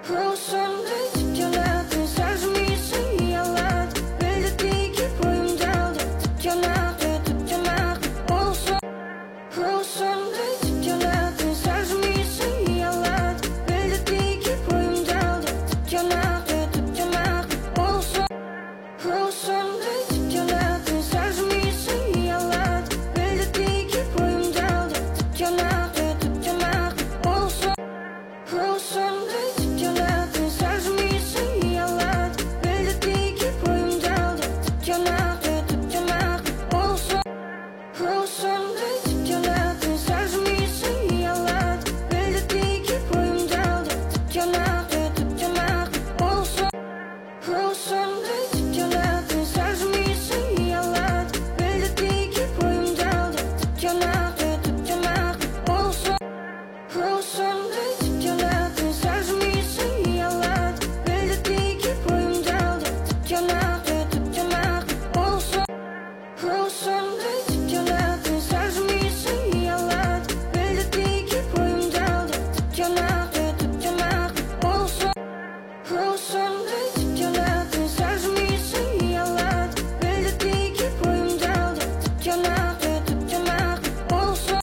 Ruhsundayız yanardı, sözümüzü yalan. Bildik ki boyum daldı, tut yanardı. Ruhsundayız yanardı, sözümüzü yalan. Bildik ki boyum daldı, tut yanardı. Ruhsundayız yanardı, sözümüzü yalan. Bildik ki boyum daldı, tut yanardı. Ruhsundayız yanardı, sözümüzü yalan. Bildik ki boyum daldı, tut yanardı. Ruhsundayız yanardı, sözümüzü yalan. Bildik ki boyum daldı, tut yanardı.